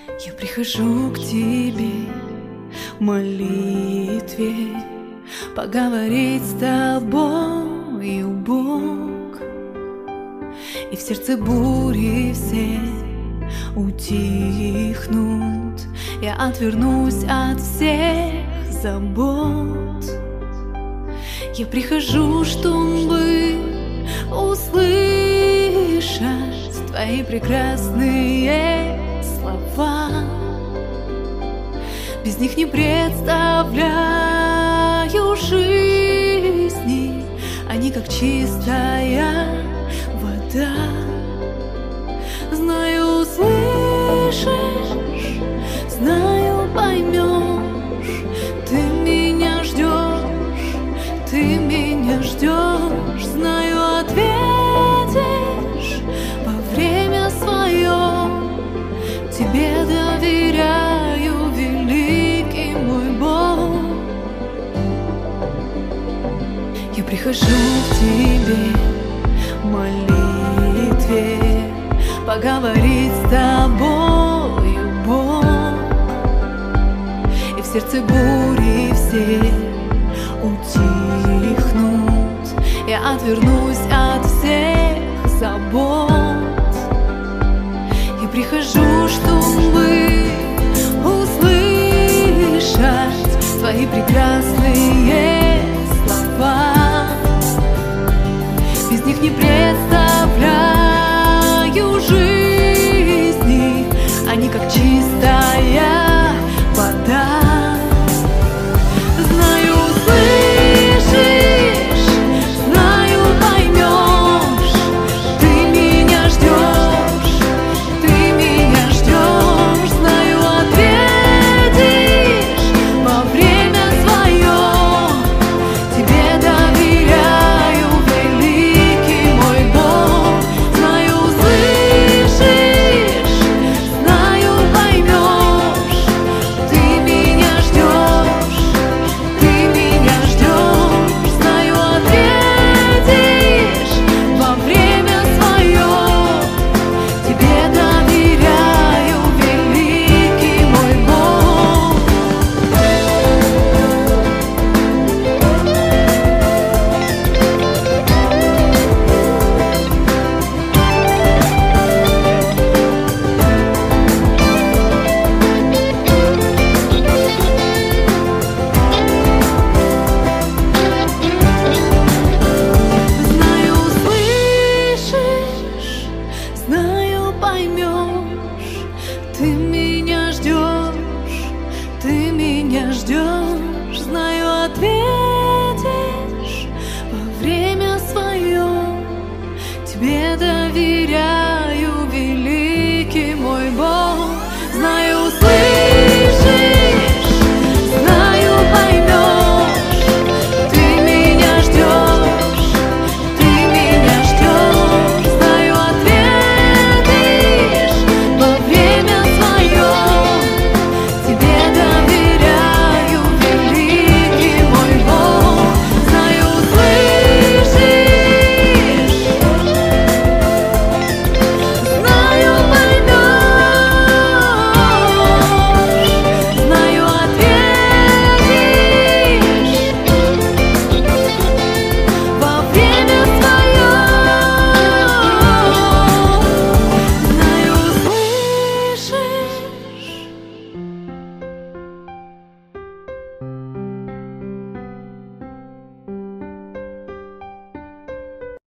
Я прихожу к тебе в молитве, поговорить с тобою, Бог, и в сердце бури все утихнут. Я отвернусь от всех забот. Я прихожу, чтобы услышать твои прекрасные слова. Без них не представляю жизни, они как чистая вода. Знаю, услышишь, знаю, поймешь. Ты меня ждешь, ты меня ждешь. Знаю, ответишь во время свое. Тебе доверяю, великий мой Бог. Я прихожу к тебе в молитве, поговорить с тобою, Бог, и в сердце бури все утихнут. Я отвернусь от всех забот. Я прихожу, чтобы услышать твои прекрасные слова. Без них не представляю